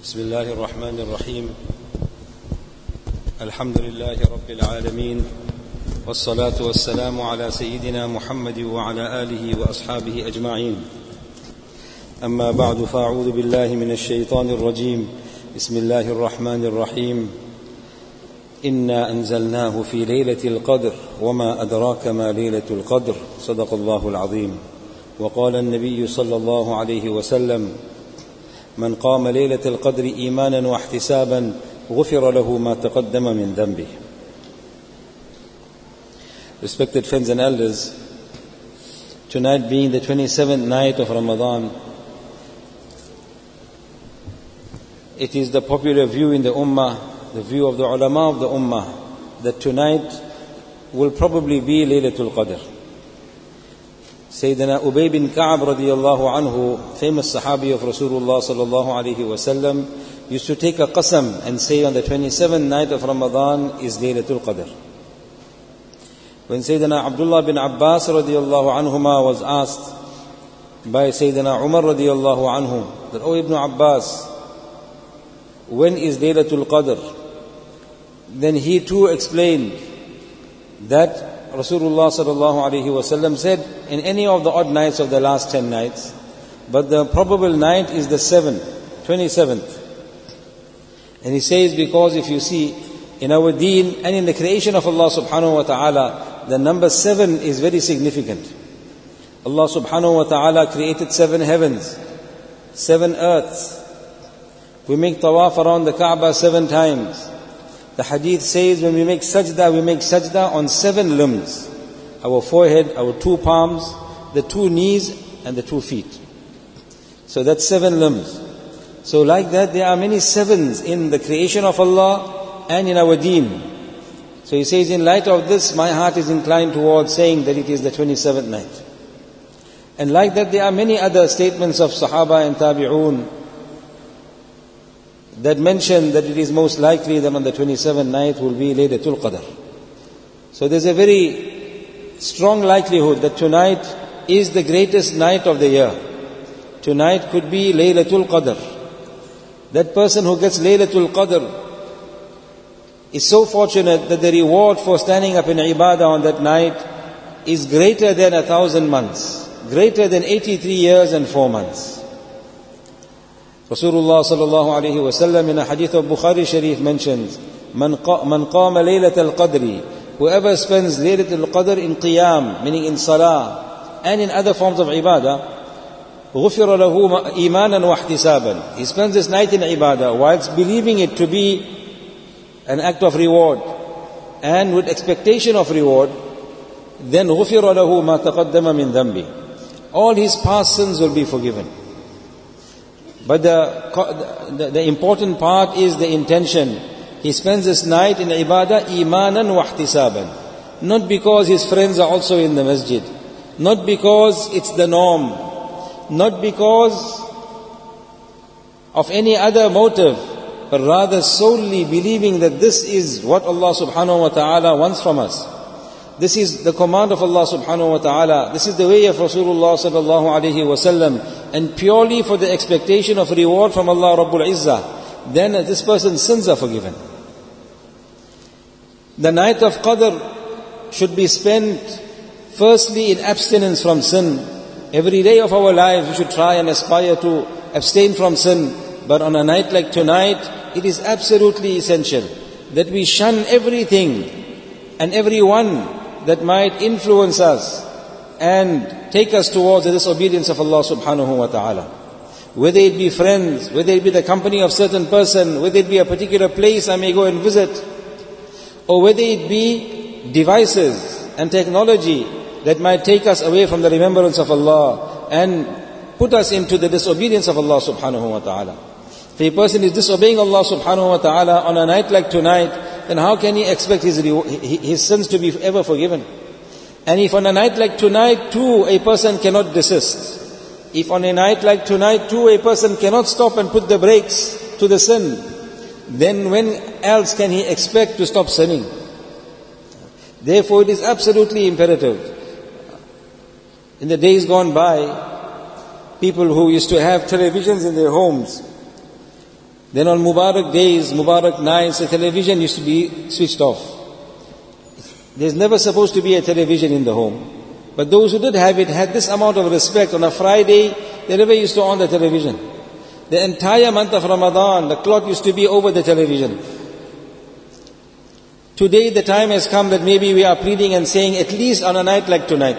بسم الله الرحمن الرحيم. الحمد لله رب العالمين، والصلاة والسلام على سيدنا محمد وعلى آله وأصحابه أجمعين. أما بعد، فأعوذ بالله من الشيطان الرجيم. بسم الله الرحمن الرحيم. إنا أنزلناه في ليلة القدر وما أدراك ما ليلة القدر. صدق الله العظيم. وقال النبي صلى الله عليه وسلم: من قام ليلة القدر إيمانا واحتسابا غفر له ما تقدم من ذنبه. Respected friends and elders, tonight being the 27th night of Ramadan, it is the popular view in the Ummah, the view of the ulama of the Ummah, that tonight will probably be Laylatul Qadr. Sayyidina Ubay bin Ka'ab radiyallahu anhu, famous Sahabi of Rasulullah sallallahu alayhi wasallam, used to take a qasam and say on the 27th night of Ramadan is Laylatul Qadr. When Sayyidina Abdullah bin Abbas radiyallahu anhuma was asked by Sayyidina Umar radiyallahu anhu that, "O Ibn Abbas, when is Laylatul Qadr?" Then he too explained that Rasulullah sallallahu alaihi wasallam said, in any of the odd nights of the last 10 nights, but the probable night is the 27th. And he says, because if you see in our deen and in the creation of Allah subhanahu wa ta'ala, the number 7 is very significant. Allah subhanahu wa ta'ala created 7 heavens, 7 earths. We make tawaf around the Kaaba 7 times. The hadith says when we make sajda on 7 limbs. Our forehead, our 2 palms, the 2 knees and the 2 feet. So that's 7 limbs. So like that, there are many 7s in the creation of Allah and in our deen. So he says, in light of this, my heart is inclined towards saying that it is the 27th night. And like that, there are many other statements of Sahaba and Tabi'un that mention that it is most likely that on the 27th night will be Laylatul Qadr. So there's a very strong likelihood that tonight is the greatest night of the year. Tonight could be Laylatul Qadr. That person who gets Laylatul Qadr is so fortunate that the reward for standing up in ibadah on that night is greater than 1,000 months, greater than 83 years and 4 months. Rasulullah sallallahu alayhi wa sallam in a hadith of Bukhari Sharif mentions, Man qama laylatul qadri, whoever spends Laylatul Qadr in qiyam, meaning in salah, and in other forms of ibadah, غُفِرَ لَهُ إِيمَانًا وَاحْتِسَابًا. He spends this night in ibadah whilst believing it to be an act of reward and with expectation of reward, then غُفِرَ لَهُ مَا تَقَدَّمَ مِنْ ذَنْبِهِ. All his past sins will be forgiven. But the important part is the intention. He spends this night in ibadah imanan wa ihtisaban. Not because his friends are also in the masjid, not because it's the norm, not because of any other motive, but rather solely believing that this is what Allah subhanahu wa ta'ala wants from us. This is the command of Allah subhanahu wa ta'ala. This is the way of Rasulullah sallallahu alayhi wa sallam. And purely for the expectation of reward from Allah Rabbul Izzah, then this person's sins are forgiven. The night of Qadr should be spent firstly in abstinence from sin. Every day of our lives we should try and aspire to abstain from sin. But on a night like tonight, it is absolutely essential that we shun everything and everyone that might influence us and take us towards the disobedience of Allah subhanahu wa ta'ala. Whether it be friends, whether it be the company of certain person, whether it be a particular place I may go and visit, or whether it be devices and technology that might take us away from the remembrance of Allah and put us into the disobedience of Allah subhanahu wa ta'ala. If a person is disobeying Allah subhanahu wa ta'ala on a night like tonight, then how can he expect his sins to be ever forgiven? And if on a night like tonight too a person cannot desist, if on a night like tonight too a person cannot stop and put the brakes to the sin, then when else can he expect to stop sinning? Therefore it is absolutely imperative. In the days gone by, people who used to have televisions in their homes, Then on Mubarak days, Mubarak nights, the television used to be switched off. There's never supposed to be a television in the home. But those who did have it had this amount of respect. On a Friday, they never used to on the television. The entire month of Ramadan, the clock used to be over the television. Today the time has come that maybe we are pleading and saying at least on a night like tonight.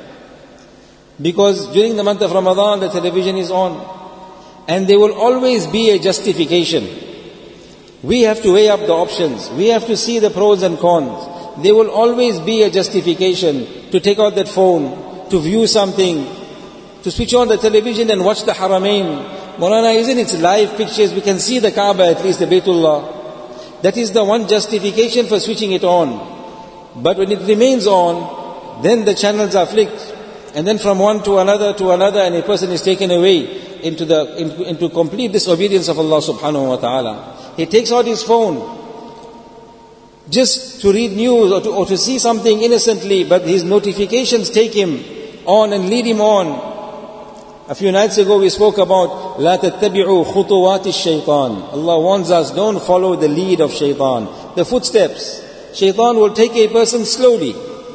Because during the month of Ramadan, the television is on. And there will always be a justification. We have to weigh up the options. We have to see the pros and cons. There will always be a justification to take out that phone, to view something, to switch on the television and watch the Haramain. Maulana, isn't it live pictures? We can see the Kaaba, at least the Baytullah. That is the one justification for switching it on. But when it remains on, then the channels are flicked. And then from one to another, and a person is taken away into complete disobedience of Allah subhanahu wa ta'ala. He takes out his phone just to read news or to see something innocently, but his notifications take him on and lead him on. A few nights ago we spoke about لا تتبعوا خطوات الشيطان. Allah warns us, don't follow the lead of shaitan, the footsteps. Shaitan will take a person slowly.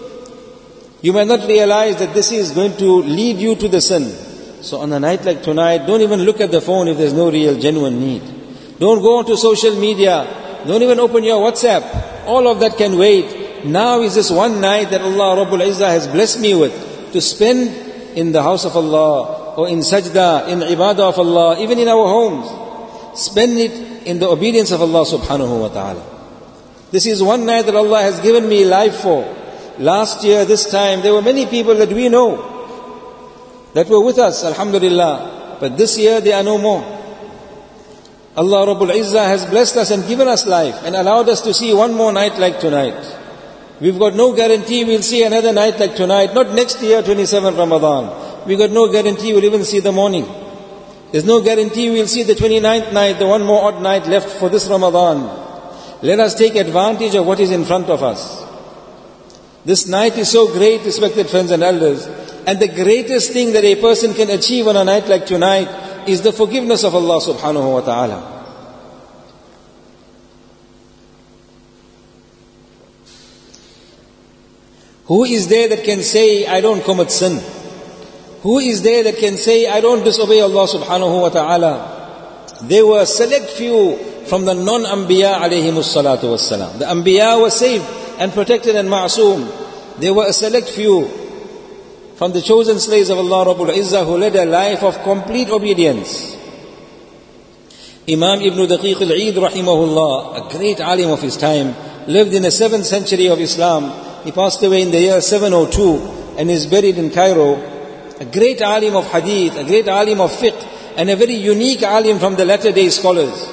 You may not realize that this is going to lead you to the sin. So on a night like tonight, don't even look at the phone if there's no real genuine need. Don't go onto social media. Don't even open your WhatsApp. All of that can wait. Now is this one night that Allah Rabbul Izzah has blessed me with to spend in the house of Allah, or in sajda, in ibadah of Allah, even in our homes. Spend it in the obedience of Allah subhanahu wa ta'ala. This is one night that Allah has given me life for. Last year, this time, there were many people that we know that were with us, alhamdulillah. But this year, there are no more. Allah Rabbul Izzah has blessed us and given us life and allowed us to see one more night like tonight. We've got no guarantee we'll see another night like tonight, not next year, 27 Ramadan. We've got no guarantee we'll even see the morning. There's no guarantee we'll see the 29th night, the one more odd night left for this Ramadan. Let us take advantage of what is in front of us. This night is so great, respected friends and elders. And the greatest thing that a person can achieve on a night like tonight is the forgiveness of Allah subhanahu wa ta'ala. Who is there that can say, I don't commit sin? Who is there that can say, I don't disobey Allah subhanahu wa ta'ala? There were a select few from the non-Anbiya alayhimus salatu wassalam. The Anbiya were saved and protected and ma'soom. There were a select few from the chosen slaves of Allah Rabbul Izzah who led a life of complete obedience. Imam Ibn Daqiq al-Eid rahimahullah, a great alim of his time, lived in the 7th century of Islam. He passed away in the year 702 and is buried in Cairo. A great alim of hadith, a great alim of fiqh, and a very unique alim from the latter day scholars.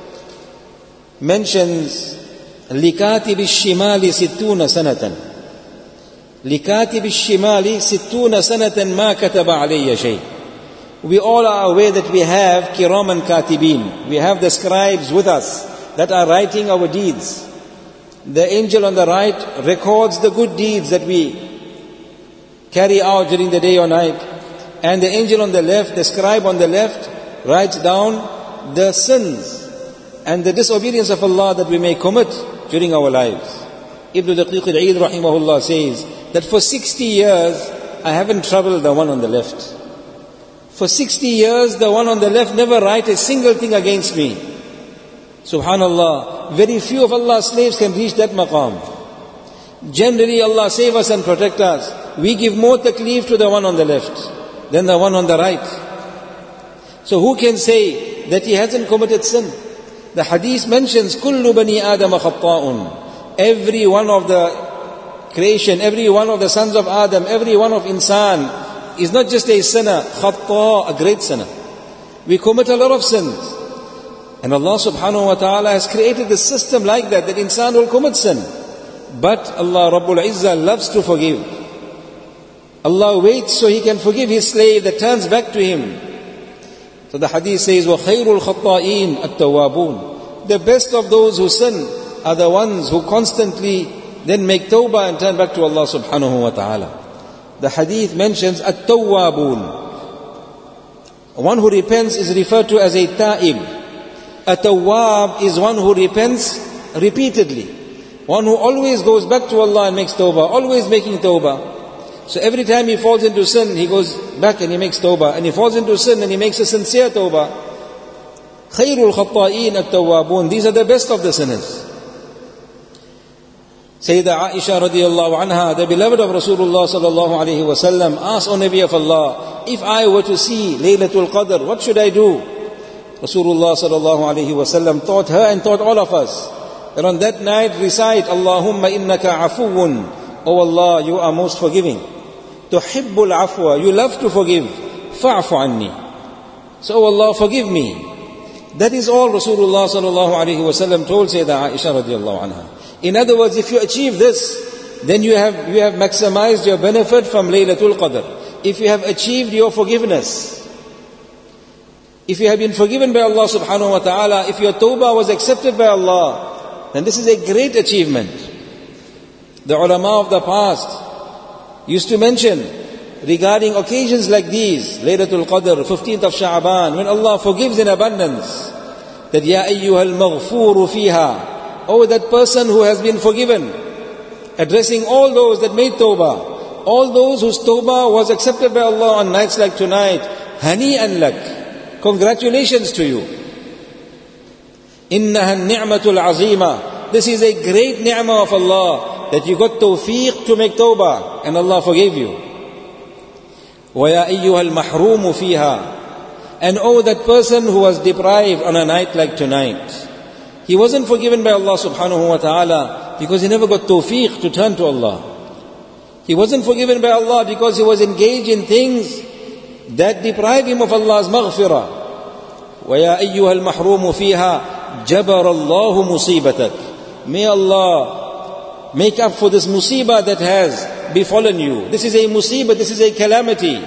Mentions لِكَاتِبِ الشِّمَالِ 60 سَنَةً. لِكَاتِبِ الشِّمَالِ 60 سَنَةً مَا كَتَبَ عَلَيَّ شَيْءٍ. We all are aware that we have kiraman katibin. We have the scribes with us that are writing our deeds. The angel on the right records the good deeds that we carry out during the day or night. And the angel on the left, the scribe on the left, writes down the sins and the disobedience of Allah that we may commit during our lives. Ibn Daqiq al-Eid rahimahullah says that for 60 years I haven't troubled the one on the left. For 60 years the one on the left never write a single thing against me. Subhanallah, very few of Allah's slaves can reach that maqam. Generally Allah save us and protect us. We give more taklif to the one on the left than the one on the right. So who can say that he hasn't committed sin? The hadith mentions kullu bani Adam khatta'un. Every one of the creation, every one of the sons of Adam, every one of insan is not just a sinner, khatta, a great sinner. We commit a lot of sins. And Allah subhanahu wa ta'ala has created a system like that insan will commit sin. But Allah Rabbul Izzah loves to forgive. Allah waits so He can forgive His slave that turns back to Him. So the hadith says, وَخَيْرُ الْخَطَّائِينَ التَّوَّابُونَ. The best of those who sin are the ones who constantly then make tawbah and turn back to Allah subhanahu wa ta'ala. The hadith mentions at-tawwabun. One who repents is referred to as a ta'ib. A tawwab is one who repents repeatedly. One who always goes back to Allah and makes tawbah, always making tawbah. So every time he falls into sin, he goes back and he makes tawbah. And he falls into sin and he makes a sincere tawbah. Khairul khatta'een at-tawwabun. These are the best of the sinners. Sayyidah Aisha radiyallahu anha, the beloved of Rasulullah sallallahu alayhi wa sallam, asked, O Nabi of Allah, if I were to see Laylatul Qadr, what should I do? Rasulullah sallallahu alayhi wa sallam taught her and taught all of us that on that night recite, Allahumma innaka afuwun. O Allah, you are most forgiving. Tuhibbul afwa, you love to forgive. Fa'fu anni. So, O Allah, forgive me. That is all Rasulullah sallallahu alayhi wa sallam told Sayyidah Aisha radiyallahu anha. In other words, if you achieve this, then you have maximized your benefit from Laylatul Qadr. If you have achieved your forgiveness, if you have been forgiven by Allah subhanahu wa ta'ala, if your tawbah was accepted by Allah, then this is a great achievement. The ulama of the past used to mention regarding occasions like these, Laylatul Qadr, 15th of Sha'ban, when Allah forgives in abundance, that Ya ayyuhal maghfuru fiha, oh, that person who has been forgiven, addressing all those that made tawbah, all those whose tawbah was accepted by Allah on nights like tonight, hani'an lak, congratulations to you. Innaha ni'matul azima. This is a great ni'mah of Allah, that you got tawfiq to make tawbah, and Allah forgave you. Wa ya ayyuhal mahrumu fiha. And oh, that person who was deprived on a night like tonight, he wasn't forgiven by Allah subhanahu wa ta'ala because he never got tawfiq to turn to Allah. He wasn't forgiven by Allah because he was engaged in things that deprive him of Allah's maghfirah. وَيَا أَيُّهَا الْمَحْرُومُ فِيهَا جَبَرَ اللَّهُ مُصِيبَتَكَ. May Allah make up for this musibah that has befallen you. This is a musibah, this is a calamity.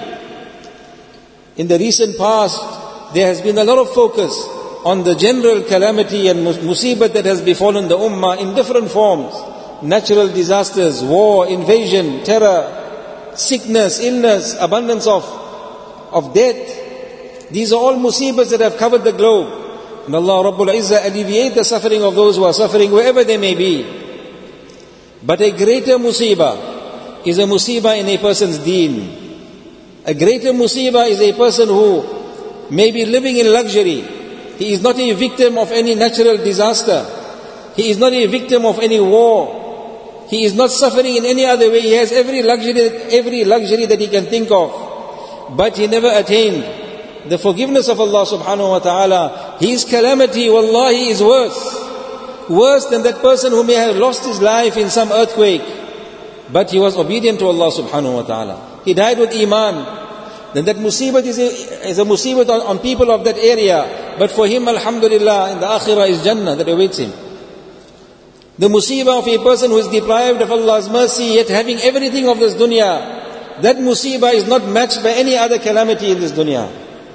In the recent past, there has been a lot of focus on the general calamity and musibah that has befallen the ummah in different forms. Natural disasters, war, invasion, terror, sickness, illness, abundance of death. These are all musibahs that have covered the globe. And Allah Rabbul Izzah alleviate the suffering of those who are suffering wherever they may be. But a greater musibah is a musibah in a person's deen. A greater musibah is a person who may be living in luxury. He is not a victim of any natural disaster. He is not a victim of any war. He is not suffering in any other way. He has every luxury that he can think of. But he never attained the forgiveness of Allah subhanahu wa ta'ala. His calamity, wallahi, is worse. Worse than that person who may have lost his life in some earthquake. But he was obedient to Allah subhanahu wa ta'ala. He died with iman. Then that musibah is a musibah on people of that area. But for him, alhamdulillah, in the akhirah is Jannah that awaits him. The musibah of a person who is deprived of Allah's mercy, yet having everything of this dunya, that musibah is not matched by any other calamity in this dunya.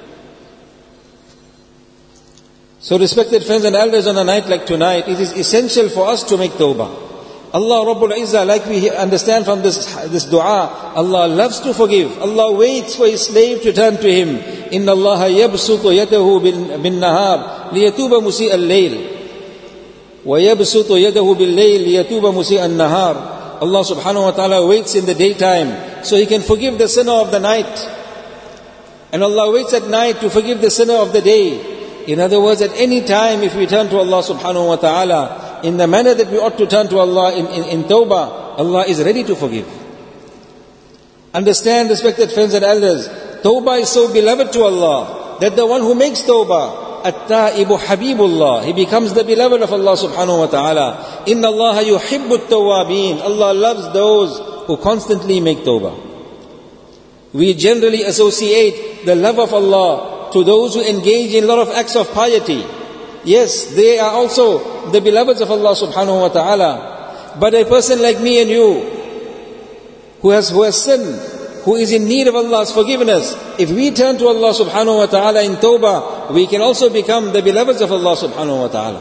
So respected friends and elders, on a night like tonight, it is essential for us to make tawbah. Allah Rabbul Izzah, like we understand from this dua, Allah loves to forgive. Allah waits for His slave to turn to Him. Inna Allah yabsutu yadahu bin nahar liyatuba musi al-layl. Wa yabsutu yadahu bil layl liyatuba musi al-nahar. Allah subhanahu wa ta'ala waits in the daytime so He can forgive the sinner of the night. And Allah waits at night to forgive the sinner of the day. In other words, at any time if we turn to Allah subhanahu wa ta'ala in the manner that we ought to turn to Allah in tawbah, Allah is ready to forgive. Understand, respected friends and elders, tawbah is so beloved to Allah that the one who makes tawbah, at-ta'ibu habibullah, he becomes the beloved of Allah subhanahu wa ta'ala. Inna Allah yuhibbu at-tawwabin. Allah loves those who constantly make tawbah. We generally associate the love of Allah to those who engage in a lot of acts of piety. Yes, they are also the beloveds of Allah subhanahu wa ta'ala. But a person like me and you, who has sinned, who is in need of Allah's forgiveness, if we turn to Allah subhanahu wa ta'ala in tawbah, we can also become the beloveds of Allah subhanahu wa ta'ala.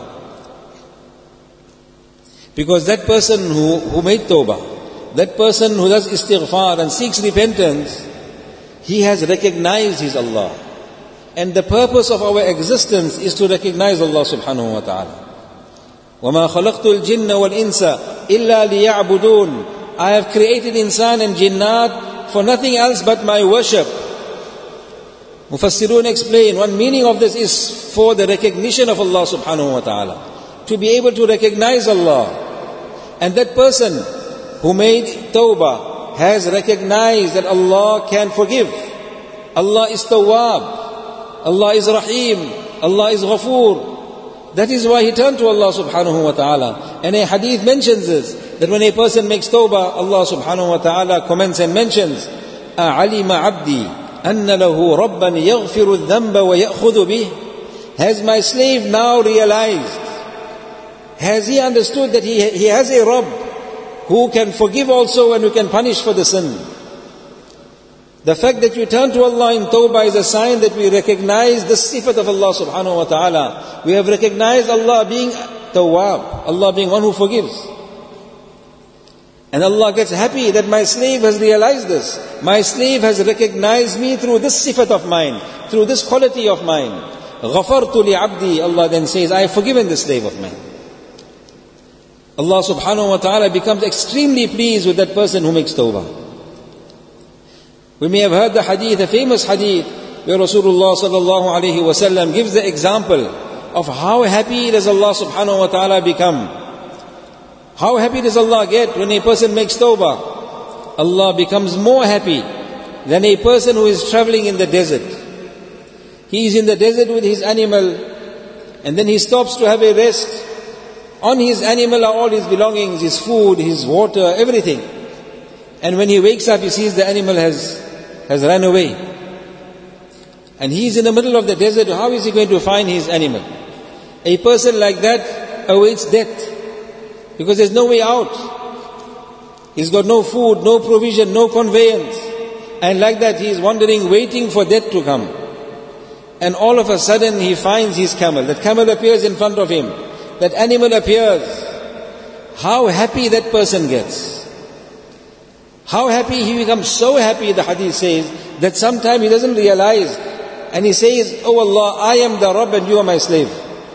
Because that person who made tawbah, that person who does istighfar and seeks repentance, he has recognized his Allah. And the purpose of our existence is to recognize Allah subhanahu wa ta'ala. وَمَا خَلَقْتُ الْجِنَّ وَالْإِنسَ إِلَّا لِيَعْبُدُونَ I have created insan and jinnat for nothing else but my worship. Mufassirun explain, one meaning of this is for the recognition of Allah subhanahu wa ta'ala. To be able to recognize Allah. And that person who made tawbah has recognized that Allah can forgive. Allah is Tawwab. Allah is Rahim. Allah is Ghafoor. That is why he turned to Allah subhanahu wa ta'ala. And a hadith mentions this, that when a person makes tawbah, Allah subhanahu wa ta'ala comments and mentions, أَعَلِمَ عَبْدِي أَنَّ لَهُ رَبًّا يَغْفِرُ الذَّنْبَ وَيَأْخُذُ بِهِ Has my slave now realized, has he understood that he has a Rabb who can forgive also and who can punish for the sin? The fact that you turn to Allah in tawbah is a sign that we recognize the sifat of Allah subhanahu wa ta'ala. We have recognized Allah being tawwab, Allah being one who forgives. And Allah gets happy that my slave has realized this. My slave has recognized me through this sifat of mine, through this quality of mine. غَفَرْتُ لِعَبْدِي Allah then says, I have forgiven this slave of mine. Allah subhanahu wa ta'ala becomes extremely pleased with that person who makes tawbah. We may have heard the hadith, a famous hadith, where Rasulullah sallallahu alayhi wa sallam gives the example of how happy does Allah subhanahu wa ta'ala become. How happy does Allah get when a person makes tawbah? Allah becomes more happy than a person who is traveling in the desert. He is in the desert with his animal, and then he stops to have a rest. On his animal are all his belongings, his food, his water, everything. And when he wakes up, he sees the animal has run away. And he is in the middle of the desert. How is he going to find his animal? A person like that awaits death, because there's no way out. He's got no food, no provision, no conveyance. And like that he is wandering, waiting for death to come. And all of a sudden he finds his camel. That camel appears in front of him. That animal appears. How happy that person gets. How happy he becomes, so happy, the hadith says, that sometimes he doesn't realize. And he says, Oh Allah, I am the Rabb and you are my slave.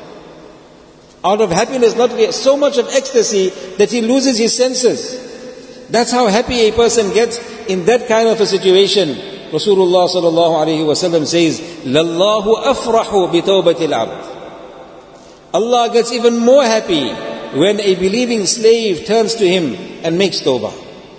Out of happiness, not so much of ecstasy that he loses his senses. That's how happy a person gets in that kind of a situation. Rasulullah sallallahu alayhi wa sallam says, Lallahu afrahu bi tawbatil abd. Allah gets even more happy when a believing slave turns to Him and makes tawbah.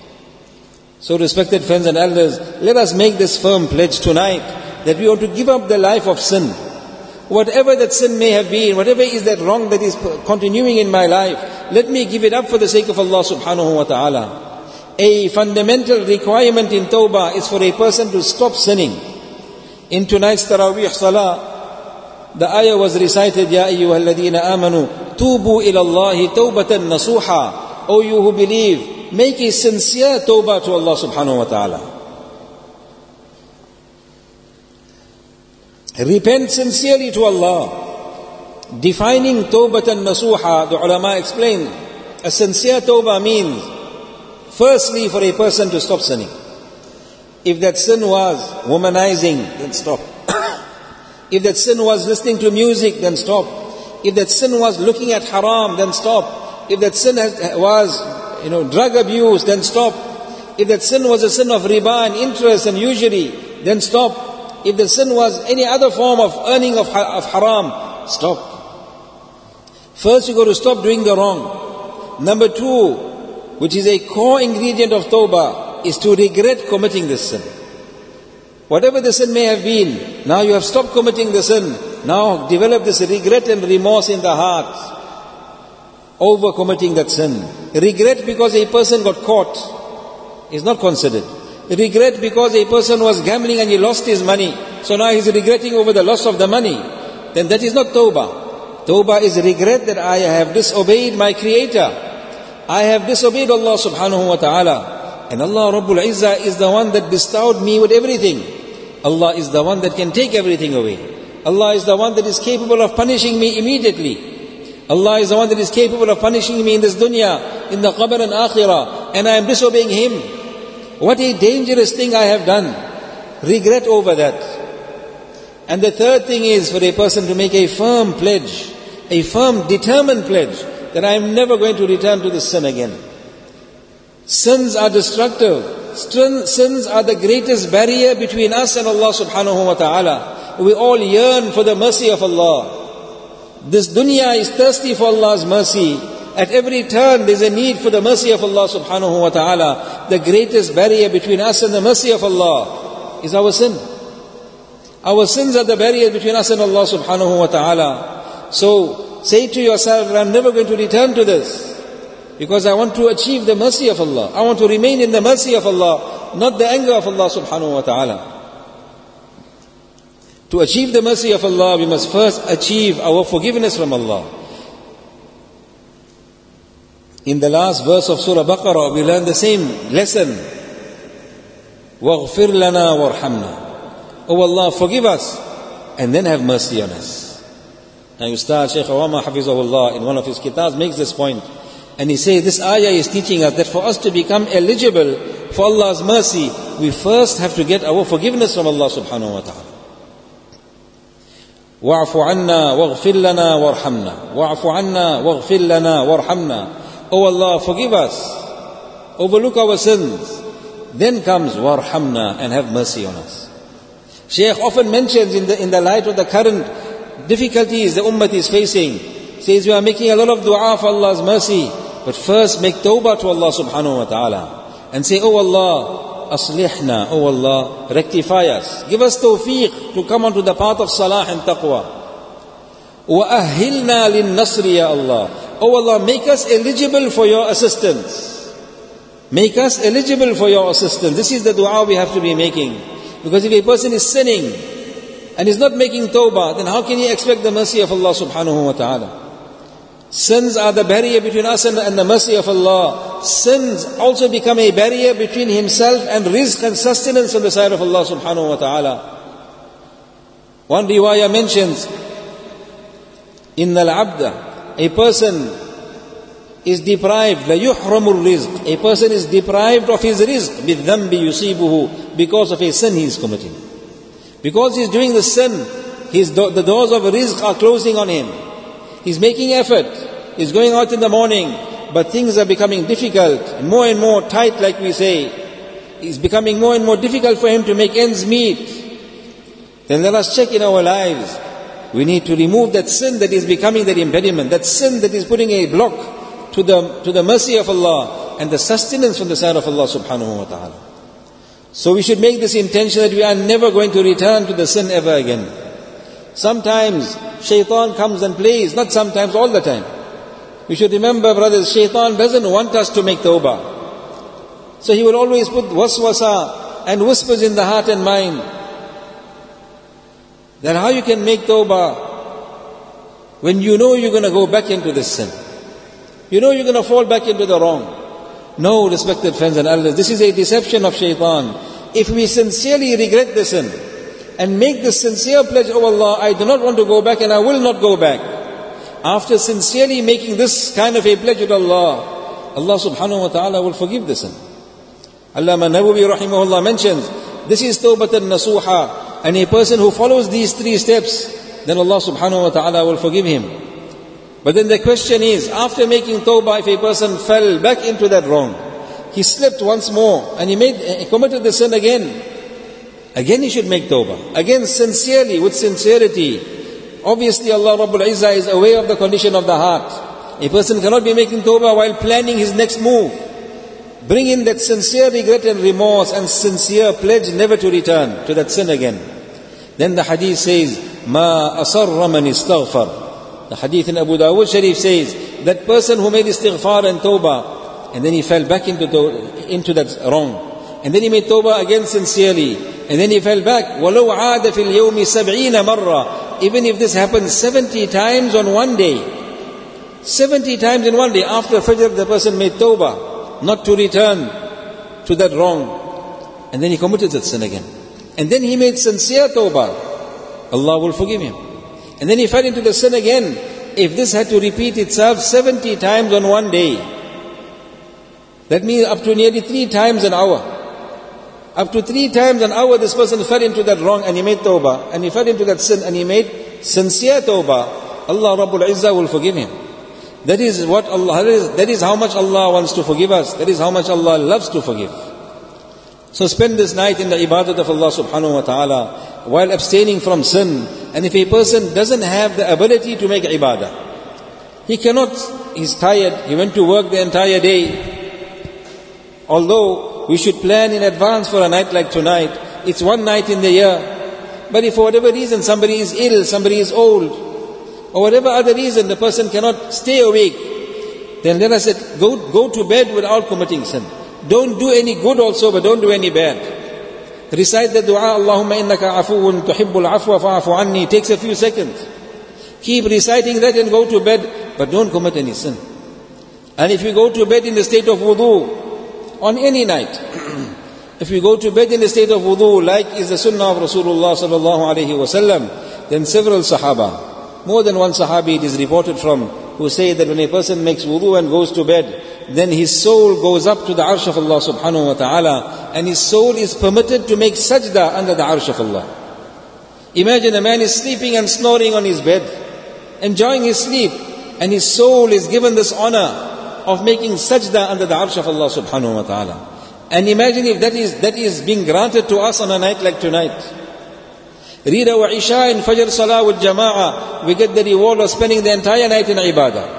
So respected friends and elders, let us make this firm pledge tonight that we want to give up the life of sin. Whatever that sin may have been, whatever is that wrong that is continuing in my life, let me give it up for the sake of Allah subhanahu wa ta'ala. A fundamental requirement in tawbah is for a person to stop sinning. In tonight's Taraweeh Salah, the ayah was recited, Ya ayyuhalladhina amanu, tubu ila Allahi tawbatan nasuha. O you who believe, make a sincere tawbah to Allah subhanahu wa ta'ala. Repent sincerely to Allah. Defining tawbatan nasuha, the ulama explain, a sincere tawbah means, firstly, for a person to stop sinning. If that sin was womanizing, then stop. If that sin was listening to music, then stop. If that sin was looking at haram, then stop. If that sin was drug abuse, then stop. If that sin was a sin of riba and interest and usury, then stop. If the sin was any other form of earning of haram, stop. First you got to stop doing the wrong. Number two, which is a core ingredient of tawbah, is to regret committing this sin. Whatever the sin may have been, now you have stopped committing the sin. Now develop this regret and remorse in the heart over committing that sin. Regret because a person got caught is not considered. Regret because a person was gambling and he lost his money, so now he's regretting over the loss of the money. Then that is not tawbah. Tawbah is regret that I have disobeyed my Creator. I have disobeyed Allah subhanahu wa ta'ala. And Allah Rabbul Izzah is the one that bestowed me with everything. Allah is the one that can take everything away. Allah is the one that is capable of punishing me immediately. Allah is the one that is capable of punishing me in this dunya, in the qabr and akhirah, and I am disobeying Him. What a dangerous thing I have done. Regret over that. And the third thing is for a person to make a firm pledge, a firm, determined pledge, that I am never going to return to this sin again. Sins are destructive. Sins are the greatest barrier between us and Allah subhanahu wa ta'ala. We all yearn for the mercy of Allah. This dunya is thirsty for Allah's mercy. At every turn there is a need for the mercy of Allah subhanahu wa ta'ala. The greatest barrier between us and the mercy of Allah is our sin. Our sins are the barrier between us and Allah subhanahu wa ta'ala. So say to yourself, I'm never going to return to this, because I want to achieve the mercy of Allah. I want to remain in the mercy of Allah, not the anger of Allah subhanahu wa ta'ala. To achieve the mercy of Allah, we must first achieve our forgiveness from Allah. In the last verse of Surah Baqarah, we learn the same lesson. وَاغْفِرْ لَنَا وَارْحَمْنَا. Oh Allah, forgive us and then have mercy on us. Now Ustad Shaykh Awama Hafizahullah in one of his kitabs makes this point. And he says this ayah is teaching us that for us to become eligible for Allah's mercy, we first have to get our forgiveness from Allah subhanahu wa ta'ala. وَاعْفُ عَنَّا وَاغْفِرْ لَنَا وَارْحَمْنَا وَاعْفُ عَنَّا وَاغْفِرْ لَنَا وَارْحَمْنَا. Oh Allah, forgive us, overlook our sins. Then comes وَارْحَمْنَا, and have mercy on us. Shaykh often mentions in the light of the current difficulties the ummah is facing, says we are making a lot of dua for Allah's mercy, but first make tawbah to Allah subhanahu wa ta'ala and say, oh Allah, aslihna, oh Allah, rectify us, give us tawfiq to come onto the path of salah and taqwa. Wa ahilna lin nasri, ya Allah. Oh Allah, make us eligible for your assistance. Make us eligible for your assistance. This is the dua we have to be making. Because if a person is sinning and is not making tawbah, then how can he expect the mercy of Allah subhanahu wa ta'ala? Sins are the barrier between us and the mercy of Allah. Sins also become a barrier between himself and rizq and sustenance on the side of Allah subhanahu wa ta'ala. One riwayah mentions, Innal abda, a person is deprived, la yuhramur rizq, a person is deprived of his rizq, bidhambi yusibuhu, because of a sin he is committing. Because he is doing the sin, the doors of rizq are closing on him. He's making effort, he's going out in the morning, but things are becoming difficult, and more tight, like we say. It's becoming more and more difficult for him to make ends meet. Then let us check in our lives. We need to remove that sin that is becoming that impediment, that sin that is putting a block to the mercy of Allah and the sustenance from the side of Allah subhanahu wa ta'ala. So we should make this intention that we are never going to return to the sin ever again. Sometimes shaitan comes and plays, not sometimes, all the time. We should remember, brothers, shaitan doesn't want us to make tawbah. So he will always put waswasa and whispers in the heart and mind. Then how you can make tawbah when you know you're going to go back into this sin? You know you're going to fall back into the wrong. No, respected friends and elders, this is a deception of shaitan. If we sincerely regret the sin and make the sincere pledge, oh Allah, I do not want to go back and I will not go back. After sincerely making this kind of a pledge with Allah, Allah subhanahu wa ta'ala will forgive the sin. Allama Nawawi rahimahullah mentions, this is tawbatan nasuha. And a person who follows these 3 steps, then Allah subhanahu wa ta'ala will forgive him. But then the question is, after making tawbah, if a person fell back into that wrong, he slipped once more and he committed the sin again he should make tawbah. Again sincerely, with sincerity. Obviously Allah Rabbul Izzah is aware of the condition of the heart. A person cannot be making tawbah while planning his next move. Bring in that sincere regret and remorse and sincere pledge never to return to that sin again. Then the hadith says, مَا أَصَرَّ مَنِ اسْتَغْفَرَ. The hadith in Abu Dawud Sharif says, that person who made istighfar and tawbah, and then he fell back into that wrong, and then he made tawbah again sincerely, and then he fell back, وَلَوْ عَادَ فِي الْيَوْمِ 70 مَرَّةً. Even if this happens 70 times on one day, 70 times in one day, after Fajr the person made tawbah, not to return to that wrong, and then he committed that sin again, and then he made sincere tawbah, Allah will forgive him. And then he fell into the sin again. If this had to repeat itself 70 times on one day, that means up to nearly 3 times an hour. Up to 3 times an hour this person fell into that wrong and he made tawbah, and he fell into that sin and he made sincere tawbah, Allah Rabbul Izzah will forgive him. That is what Allah is. That is how much Allah wants to forgive us. That is how much Allah loves to forgive. So spend this night in the ibadat of Allah subhanahu wa ta'ala while abstaining from sin. And if a person doesn't have the ability to make ibadah, he cannot, he's tired, he went to work the entire day. Although we should plan in advance for a night like tonight, it's one night in the year. But if for whatever reason somebody is ill, somebody is old, or whatever other reason the person cannot stay awake, then let us say, go to bed without committing sin. Don't do any good also, but don't do any bad. Recite the dua, Allahumma innaka afuun tuhibbul afwa fa'afu anni. Takes a few seconds. Keep reciting that and go to bed, but don't commit any sin. And if you go to bed in the state of wudu, on any night, if you go to bed in the state of wudu, like is the sunnah of Rasulullah sallallahu alaihi wasallam, then several sahaba, more than one sahabi it is reported from, who say that when a person makes wudu and goes to bed, then his soul goes up to the arsh of Allah subhanahu wa ta'ala, and his soul is permitted to make sajda under the arsh of Allah. Imagine a man is sleeping and snoring on his bed, enjoying his sleep, and his soul is given this honor of making sajda under the arsh of Allah subhanahu wa ta'ala. And imagine if that is being granted to us on a night like tonight. Read our Isha and Fajr Salah with Jama'ah, we get the reward of spending the entire night in ibadah.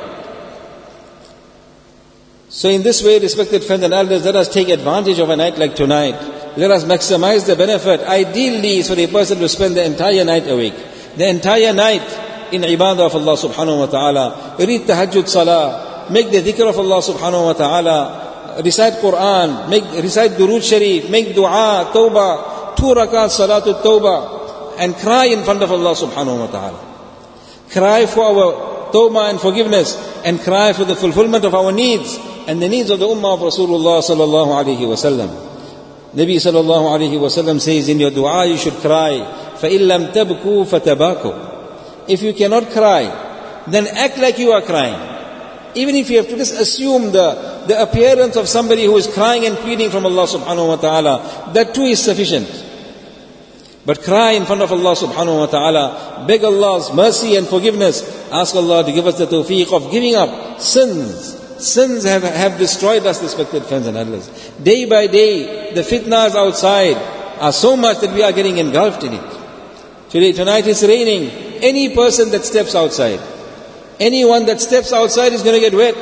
So in this way, respected friends and elders, let us take advantage of a night like tonight. Let us maximize the benefit. Ideally is for a person to spend the entire night awake, the entire night in ibadah of Allah subhanahu wa ta'ala. Read tahajjud salah, make the dhikr of Allah subhanahu wa ta'ala, recite Quran, recite Durood Sharif, make dua, tawbah, 2 rakat salatul tawbah, and cry in front of Allah subhanahu wa ta'ala. Cry for our tawbah and forgiveness, and cry for the fulfillment of our needs and the needs of the ummah of Rasulullah sallallahu alaihi wasallam. Nabi sallallahu alaihi wasallam says, in your dua you should cry, فَإِن لَمْ تَبْكُوا فَتَبَاكُوا. If you cannot cry, then act like you are crying. Even if you have to just assume the appearance of somebody who is crying and pleading from Allah subhanahu wa ta'ala, that too is sufficient. But cry in front of Allah subhanahu wa ta'ala, beg Allah's mercy and forgiveness, ask Allah to give us the tawfiq of giving up sins. Sins have destroyed us, respected friends and elders. Day by day, the fitnas outside are so much that we are getting engulfed in it. Tonight it's raining. Any person that steps outside, anyone that steps outside is going to get wet.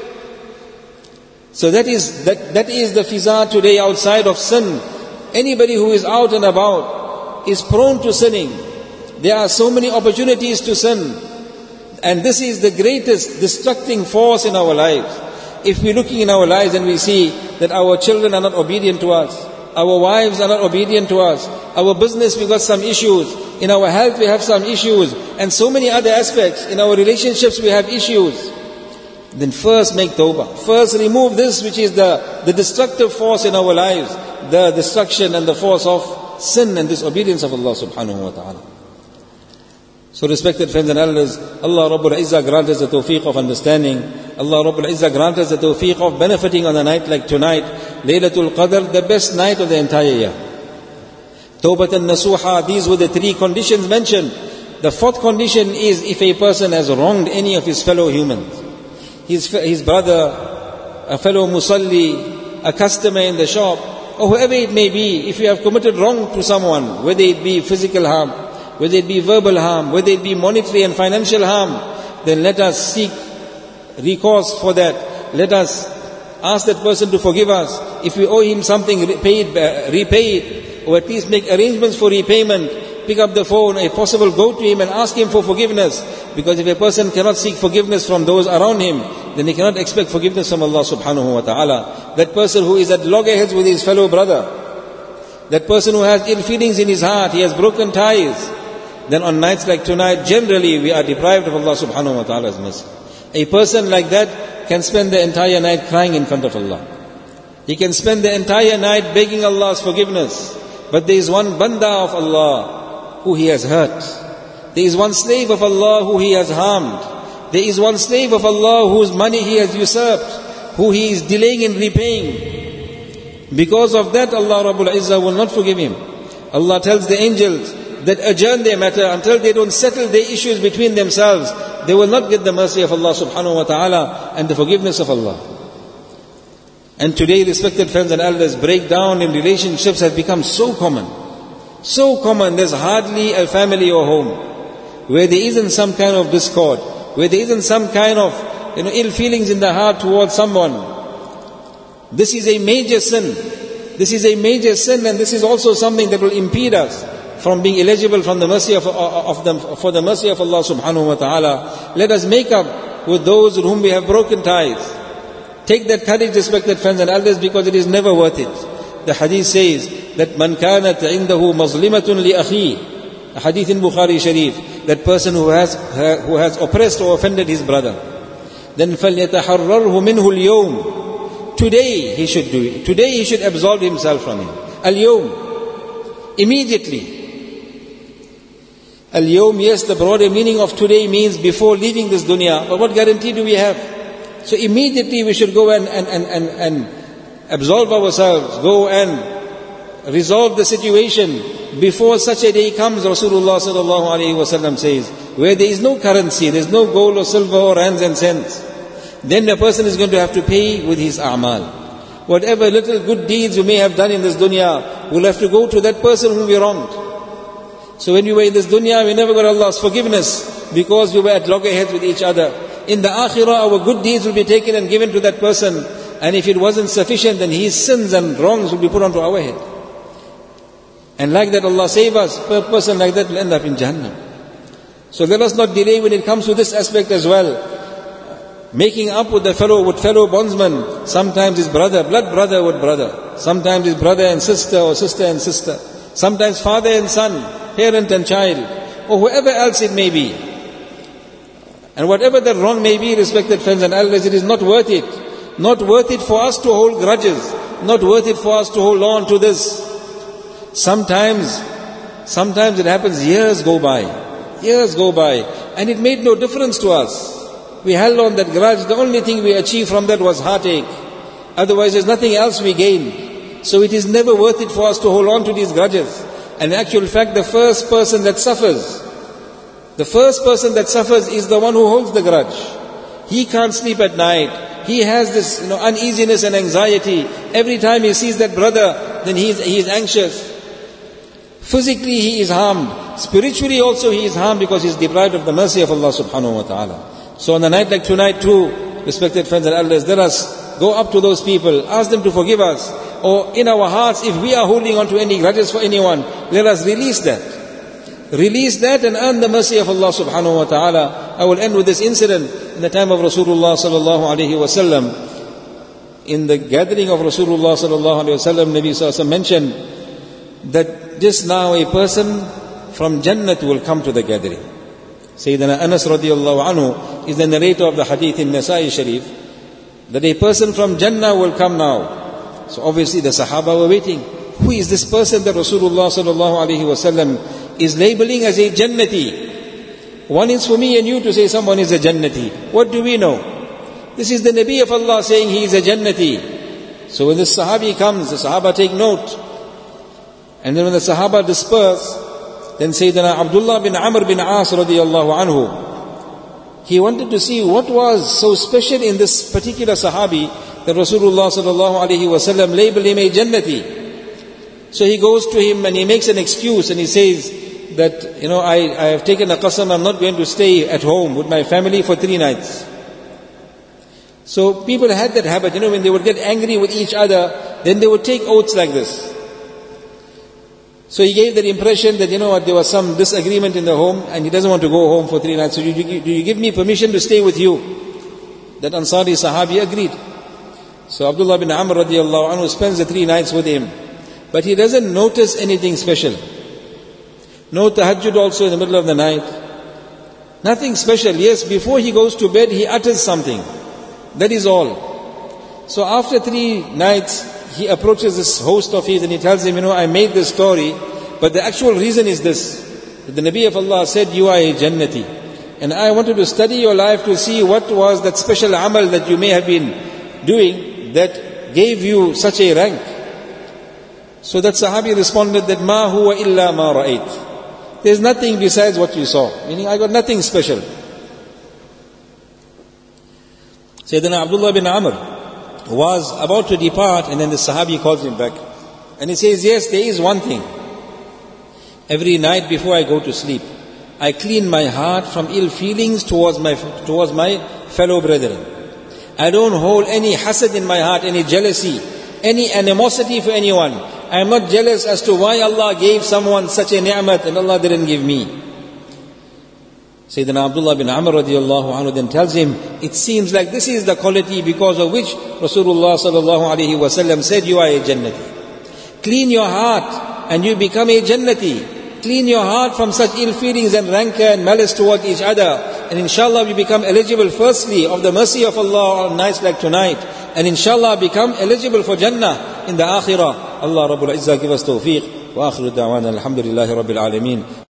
So that is the fiza today outside of sin. Anybody who is out and about is prone to sinning. There are so many opportunities to sin. And this is the greatest destructing force in our lives. If we're looking in our lives and we see that our children are not obedient to us, our wives are not obedient to us, our business we got some issues, in our health we have some issues, and so many other aspects, in our relationships we have issues, then first make tawbah. First remove this which is the destructive force in our lives, the destruction and the force of sin and disobedience of Allah subhanahu wa ta'ala. So respected friends and elders, Allah Rabbul Izzah grant us the tawfiq of understanding. Allah Rabbul Izzah grant us the tawfiq of benefiting on a night like tonight, Laylatul Qadr, the best night of the entire year. Tawbatan Nasuha, these were the 3 conditions mentioned. The 4th condition is if a person has wronged any of his fellow humans, his brother, a fellow musalli, a customer in the shop, or whoever it may be. If you have committed wrong to someone, whether it be physical harm, whether it be verbal harm, whether it be monetary and financial harm, then let us seek recourse for that. Let us ask that person to forgive us. If we owe him something, repay it, or at least make arrangements for repayment. Pick up the phone, if possible go to him and ask him for forgiveness. Because if a person cannot seek forgiveness from those around him, then he cannot expect forgiveness from Allah subhanahu wa ta'ala. That person who is at loggerheads with his fellow brother, that person who has ill feelings in his heart, he has broken ties, then on nights like tonight, generally we are deprived of Allah subhanahu wa ta'ala's mercy. A person like that can spend the entire night crying in front of Allah. He can spend the entire night begging Allah's forgiveness. But there is one banda of Allah who he has hurt. There is one slave of Allah who he has harmed. There is one slave of Allah whose money he has usurped, who he is delaying in repaying. Because of that, Allah Rabbul Izzah will not forgive him. Allah tells the angels that adjourn their matter until they don't settle their issues between themselves. They will not get the mercy of Allah subhanahu wa ta'ala and the forgiveness of Allah. And today, respected friends and elders, breakdown in relationships has become so common. So common, there's hardly a family or home where there isn't some kind of discord, where there isn't some kind of ill feelings in the heart towards someone. This is a major sin. This is a major sin, and this is also something that will impede us from being eligible from the mercy for the mercy of Allah subhanahu wa ta'ala. Let us make up with those with whom we have broken ties. Take that courage, respected friends and elders, because it is never worth it. The hadith says that man kanat indahu mazlimatun li akhi, a hadith in Bukhari Sharif, that person who has oppressed or offended his brother, then فَلْيَتَحَرَّرْهُ مِنْهُ الْيَوْمِ, today he should do it. Today he should absolve himself from him. Al-yawm, immediately. Al-yawm, yes, the broader meaning of today means before leaving this dunya. But what guarantee do we have? So immediately we should go and absolve ourselves, go and resolve the situation before such a day comes. Rasulullah sallallahu alaihi wasallam says, where there is no currency, there is no gold or silver or rands and cents, then the person is going to have to pay with his a'mal. Whatever little good deeds you may have done in this dunya will have to go to that person whom we wronged. So when we were in this dunya, we never got Allah's forgiveness because we were at loggerheads with each other. In the akhirah, our good deeds will be taken and given to that person. And if it wasn't sufficient, then his sins and wrongs will be put onto our head. And like that, Allah save us, a person like that will end up in Jahannam. So let us not delay when it comes to this aspect as well. Making up with fellow bondsman, sometimes his brother, blood brother with brother. Sometimes his brother and sister or sister and sister. Sometimes father and son, parent and child, or whoever else it may be. And whatever that wrong may be, respected friends and elders, it is not worth it. Not worth it for us to hold grudges. Not worth it for us to hold on to this. Sometimes it happens, years go by, and it made no difference to us. We held on that grudge. The only thing we achieved from that was heartache. Otherwise, there's nothing else we gain. So it is never worth it for us to hold on to these grudges. And in actual fact, the first person that suffers is the one who holds the grudge. He can't sleep at night. He has this uneasiness and anxiety. Every time he sees that brother, then he is anxious. Physically he is harmed. Spiritually also he is harmed because he is deprived of the mercy of Allah subhanahu wa ta'ala. So on a night like tonight too, respected friends and elders, let us go up to those people, ask them to forgive us. Or in our hearts, if we are holding on to any grudges for anyone, let us release that. Release that and earn the mercy of Allah subhanahu wa ta'ala. I will end with this incident. In the time of Rasulullah sallallahu alaihi wasallam, in the gathering of Rasulullah sallallahu alaihi wasallam, Nabi sallallahu alaihi wasallam mentioned that just now a person from Jannat will come to the gathering. Sayyidina Anas radiallahu anhu is the narrator of the hadith in Nasa'i Sharif, that a person from Jannah will come now. So obviously the Sahaba were waiting. Who is this person that Rasulullah sallallahu alaihi wasallam is labeling as a Jannati? One is for me and you to say someone is a Jannati. What do we know? This is the Nabi of Allah saying he is a Jannati. So when the Sahabi comes, the Sahaba take note. And then when the Sahaba disperse, then Sayyidina Abdullah bin Amr bin As radiyallahu anhu, he wanted to see what was so special in this particular Sahabi that Rasulullah sallallahu alaihi wasallam labeled him a Jannati. So he goes to him and he makes an excuse and he says that, I have taken a qasam, I'm not going to stay at home with my family for 3 nights. So people had that habit, when they would get angry with each other, then they would take oaths like this. So he gave the impression that, there was some disagreement in the home and he doesn't want to go home for 3 nights. So do you give me permission to stay with you? That Ansari Sahabi agreed. So Abdullah bin Amr radiallahu anhu spends the 3 nights with him. But he doesn't notice anything special. No tahajjud also in the middle of the night. Nothing special. Yes, before he goes to bed, he utters something. That is all. So after 3 nights, he approaches this host of his and he tells him, I made this story, but the actual reason is this. That the Nabi of Allah said, you are a Jannati. And I wanted to study your life to see what was that special amal that you may have been doing that gave you such a rank. So that Sahabi responded that, Ma huwa illa ma ra'ayt. There's nothing besides what you saw. Meaning, I got nothing special. Sayyidina Abdullah bin Amr was about to depart, and then the Sahabi calls him back. And he says, yes, there is one thing. Every night before I go to sleep, I clean my heart from ill feelings towards my fellow brethren. I don't hold any hasad in my heart, any jealousy, any animosity for anyone. I am not jealous as to why Allah gave someone such a ni'mat and Allah didn't give me. Sayyidina Abdullah bin Amr radiallahu anhu then tells him, it seems like this is the quality because of which Rasulullah sallallahu alaihi wasallam said, you are a Jannati. Clean your heart and you become a Jannati. Clean your heart from such ill feelings and rancor and malice towards each other. And inshallah we become eligible firstly of the mercy of Allah on nights like tonight. And inshallah become eligible for Jannah in the Akhirah. Allah Rabbul Izzah give us tawfiq. Wa akhiru da'wana alhamdulillahi Rabbil Alameen.